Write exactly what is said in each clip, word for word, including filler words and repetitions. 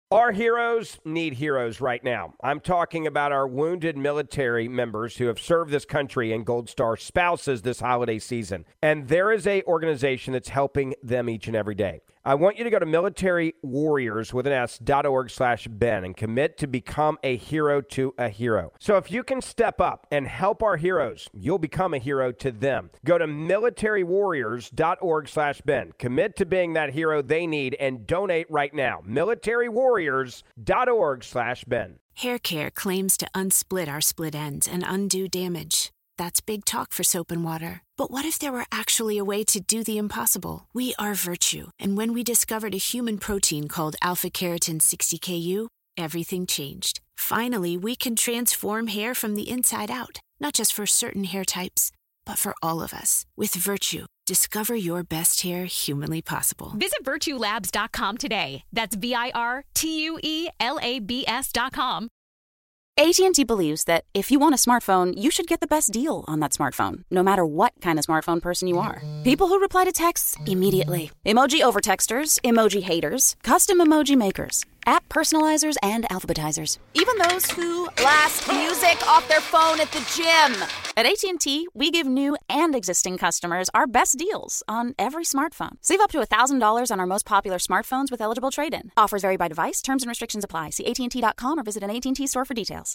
Our heroes need heroes right now. I'm talking about our wounded military members who have served this country and Gold Star spouses this holiday season. And there is a organization that's helping them each and every day. I want you to go to military warriors with an S dot org slash Ben and commit to become a hero to a hero. So if you can step up and help our heroes, you'll become a hero to them. Go to military warriors dot org slash Ben. Commit to being that hero they need and donate right now. military warriors dot org slash Ben. Hair Care claims to unsplit our split ends and undo damage. That's big talk for soap and water. But what if there were actually a way to do the impossible? We are Virtue, and when we discovered a human protein called alpha-keratin sixty K U, everything changed. Finally, we can transform hair from the inside out, not just for certain hair types, but for all of us. With Virtue, discover your best hair humanly possible. Visit virtue labs dot com today. That's V I R T U E L A B S dot com. A T and T believes that if you want a smartphone, you should get the best deal on that smartphone, no matter what kind of smartphone person you are. People who reply to texts immediately. Emoji overtexters, emoji haters, custom emoji makers, app personalizers, and alphabetizers. Even those who blast music off their phone at the gym. At A T and T, we give new and existing customers our best deals on every smartphone. Save up to one thousand dollars on our most popular smartphones with eligible trade-in. Offers vary by device. Terms and restrictions apply. See A T and T dot com or visit an A T and T store for details.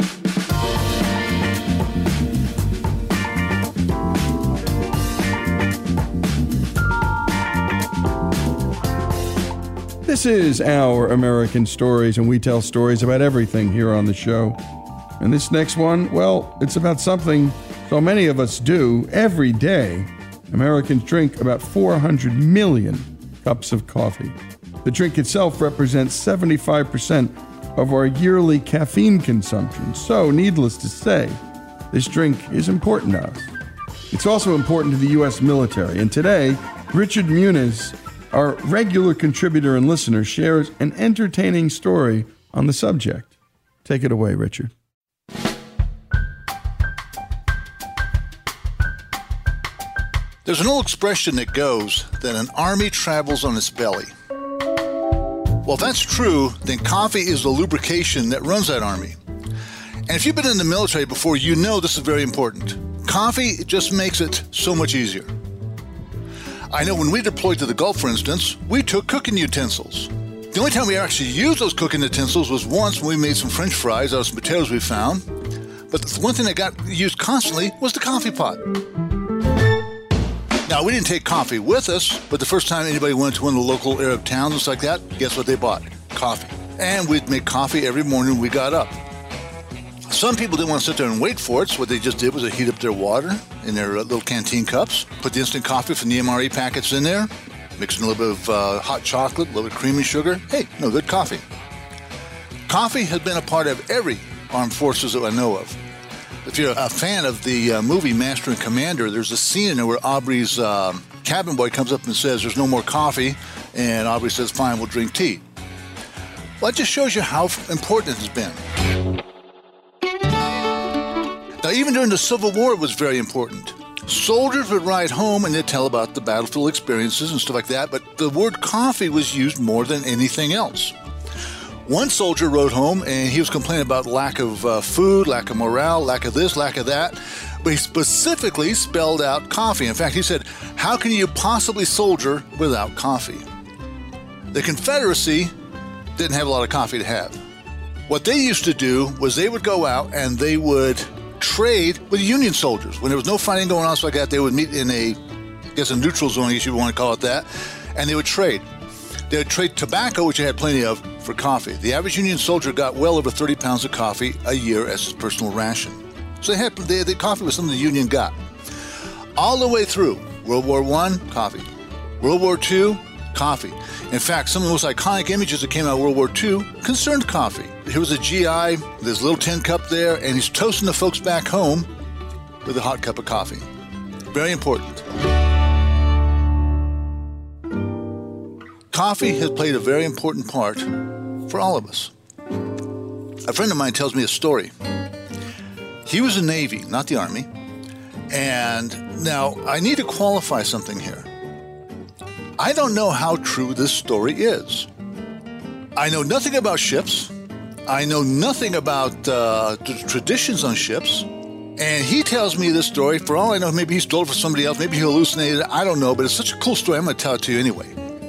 This is Our American Stories, and we tell stories about everything here on the show. And this next one, well, it's about something so many of us do every day. Americans drink about four hundred million cups of coffee. The drink itself represents seventy-five percent of our yearly caffeine consumption. So, needless to say, this drink is important to us. It's also important to the U S military. And today, Richard Muniz, our regular contributor and listener, shares an entertaining story on the subject. Take it away, Richard. There's an old expression that goes that an army travels on its belly. Well, if that's true, then coffee is the lubrication that runs that army. And if you've been in the military before, you know this is very important. Coffee just makes it so much easier. I know when we deployed to the Gulf, for instance, we took cooking utensils. The only time we actually used those cooking utensils was once when we made some French fries out of some potatoes we found. But the one thing that got used constantly was the coffee pot. Now, we didn't take coffee with us, but the first time anybody went to one of the local Arab towns and like that, guess what they bought? Coffee. And we'd make coffee every morning when we got up. Some people didn't want to sit there and wait for it, so what they just did was they heat up their water in their little canteen cups, put the instant coffee from the M R E packets in there, mix in a little bit of uh, hot chocolate, a little bit of creamy sugar. Hey, no good coffee. Coffee has been a part of every armed forces that I know of. If you're a fan of the uh, movie Master and Commander, there's a scene in there where Aubrey's uh, cabin boy comes up and says there's no more coffee, and Aubrey says, fine, we'll drink tea. Well, that just shows you how important it has been. Now, even during the Civil War, it was very important. Soldiers would ride home and they'd tell about the battlefield experiences and stuff like that, but the word coffee was used more than anything else. One soldier rode home and he was complaining about lack of uh, food, lack of morale, lack of this, lack of that, but he specifically spelled out coffee. In fact, he said, how can you possibly soldier without coffee? The Confederacy didn't have a lot of coffee to have. What they used to do was they would go out and they would trade with Union soldiers. When there was no fighting going on, so like that, they would meet in a, I guess, a neutral zone, I guess you want to call it that, and they would trade. They would trade tobacco, which they had plenty of, for coffee. The average Union soldier got well over thirty pounds of coffee a year as his personal ration. So they had they, the coffee was something the Union got. All the way through World War One, coffee. World War Two, coffee. In fact, some of the most iconic images that came out of World War Two concerned coffee. Here was a G I, there's a little tin cup there, and he's toasting the folks back home with a hot cup of coffee. Very important. Coffee has played a very important part for all of us. A friend of mine tells me a story. He was in the Navy, not the Army. And now, I need to qualify something here. I don't know how true this story is. I know nothing about ships. I know nothing about uh, the traditions on ships. And he tells me this story. For all I know, maybe he stole it from somebody else. Maybe he hallucinated it. I don't know. But it's such a cool story. I'm going to tell it to you anyway.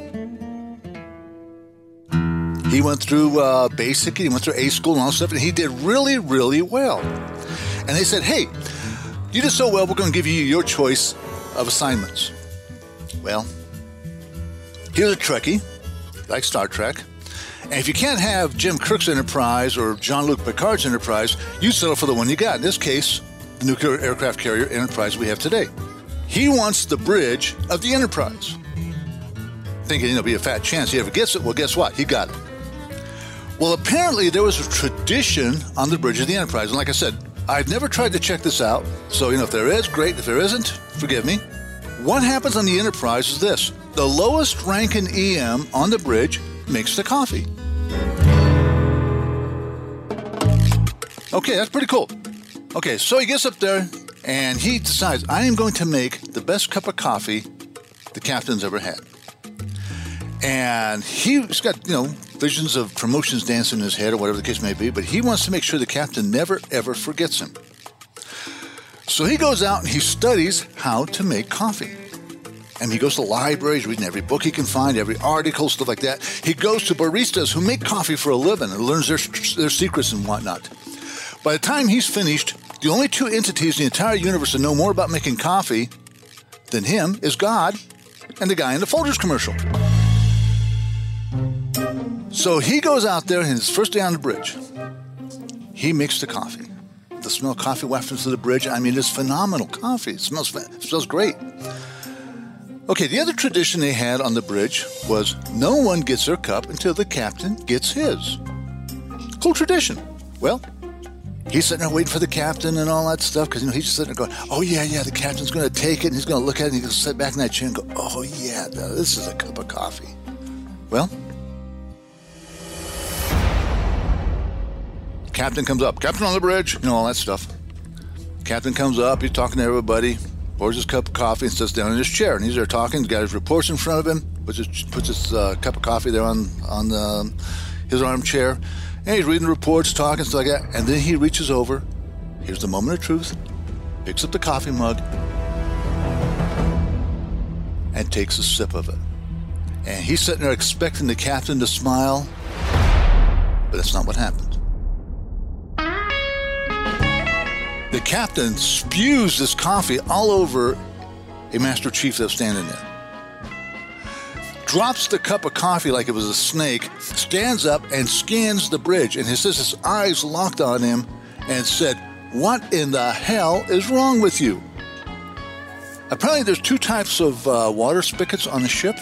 He went through uh, basic. He went through A school and all that stuff. And he did really, really well. And they said, hey, you did so well, we're going to give you your choice of assignments. Well, here's a Trekkie, like Star Trek. And if you can't have Jim Kirk's Enterprise or Jean-Luc Picard's Enterprise, you settle for the one you got. In this case, the nuclear aircraft carrier Enterprise we have today. He wants the bridge of the Enterprise. Thinking it'll be a fat chance he ever gets it. Well, guess what? He got it. Well, apparently there was a tradition on the bridge of the Enterprise. And like I said, I've never tried to check this out. So, you know, if there is, great. If there isn't, forgive me. What happens on the Enterprise is this. The lowest ranking E M on the bridge makes the coffee. Okay, that's pretty cool. Okay, so he gets up there and he decides, I am going to make the best cup of coffee the captain's ever had. And he's got, you know, visions of promotions dancing in his head or whatever the case may be, but he wants to make sure the captain never, ever forgets him. So he goes out and he studies how to make coffee. And he goes to libraries, reading every book he can find, every article, stuff like that. He goes to baristas who make coffee for a living and learns their, their secrets and whatnot. By the time he's finished, the only two entities in the entire universe that know more about making coffee than him is God and the guy in the Folgers commercial. So he goes out there, and his first day on the bridge, he makes the coffee. The smell of coffee wafts to the bridge. I mean, it's phenomenal coffee. It smells, it smells great. Okay, the other tradition they had on the bridge was no one gets their cup until the captain gets his. Cool tradition. Well, he's sitting there waiting for the captain and all that stuff because, you know, he's just sitting there going, oh, yeah, yeah, the captain's going to take it, and he's going to look at it, and he's going to sit back in that chair and go, oh, yeah, this is a cup of coffee. Well, captain comes up. Captain on the bridge, you know, all that stuff. Captain comes up. He's talking to everybody. Pours his cup of coffee and sits down in his chair. And he's there talking. He's got his reports in front of him. Puts his, puts his uh, cup of coffee there on, on the, his armchair. And he's reading the reports, talking, stuff like that. And then he reaches over. Here's the moment of truth. Picks up the coffee mug. And takes a sip of it. And he's sitting there expecting the captain to smile. But that's not what happened. The captain spews this coffee all over a Master Chief that's standing there. Drops the cup of coffee like it was a snake, stands up and scans the bridge, and he says his eyes locked on him and said, what in the hell is wrong with you? Apparently there's two types of uh, water spigots on the ship.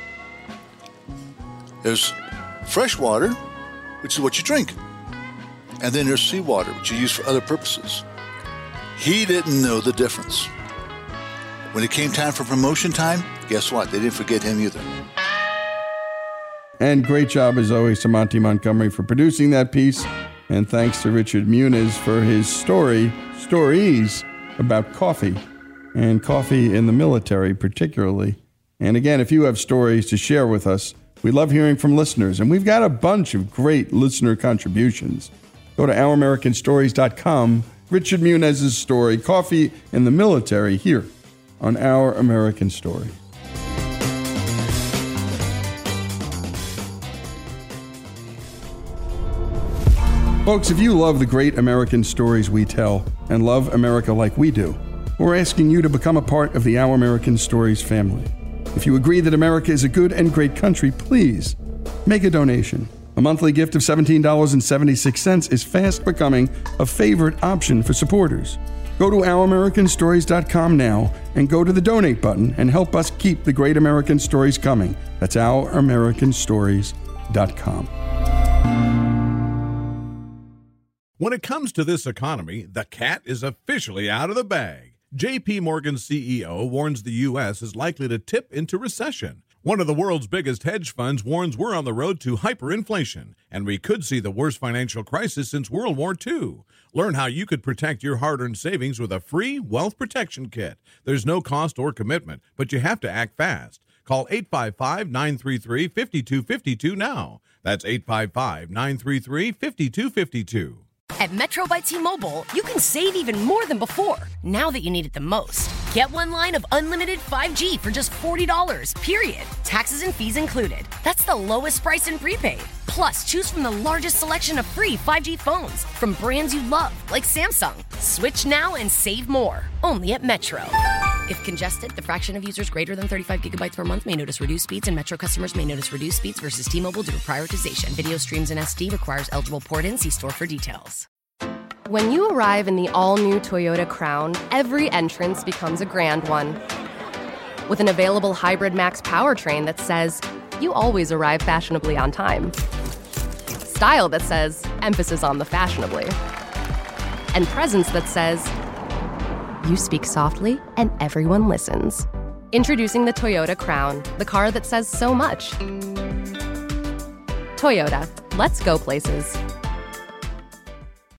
There's fresh water, which is what you drink. And then there's seawater, which you use for other purposes. He didn't know the difference. When it came time for promotion time, guess what? They didn't forget him either. And great job, as always, to Monty Montgomery for producing that piece. And thanks to Richard Muniz for his story, stories about coffee, and coffee in the military particularly. And again, if you have stories to share with us, we love hearing from listeners. And we've got a bunch of great listener contributions. Go to our american stories dot com. Richard Muniz's story, Coffee in the Military, here on Our American Story. Folks, if you love the great American stories we tell and love America like we do, we're asking you to become a part of the Our American Stories family. If you agree that America is a good and great country, please make a donation. A monthly gift of seventeen dollars and seventy-six cents is fast becoming a favorite option for supporters. Go to our american stories dot com now and go to the donate button and help us keep the great American stories coming. That's our american stories dot com. When it comes to this economy, the cat is officially out of the bag. J P Morgan's C E O warns the U S is likely to tip into recession. One of the world's biggest hedge funds warns we're on the road to hyperinflation, and we could see the worst financial crisis since World War Two. Learn how you could protect your hard-earned savings with a free wealth protection kit. There's no cost or commitment, but you have to act fast. Call eight five five, nine three three, five two five two now. That's eight five five, nine three three, five two five two. At Metro by T-Mobile, you can save even more than before, now that you need it the most. Get one line of unlimited five G for just forty dollars, period. Taxes and fees included. That's the lowest price in prepaid. Plus, choose from the largest selection of free five G phones from brands you love, like Samsung. Switch now and save more. Only at Metro. If congested, the fraction of users greater than thirty-five gigabytes per month may notice reduced speeds, and Metro customers may notice reduced speeds versus T-Mobile due to prioritization. Video streams in S D requires eligible port-in. See store for details. When you arrive in the all-new Toyota Crown, every entrance becomes a grand one. With an available Hybrid Max powertrain that says, you always arrive fashionably on time. Style that says, emphasis on the fashionably. And presence that says, you speak softly and everyone listens. Introducing the Toyota Crown, the car that says so much. Toyota, let's go places.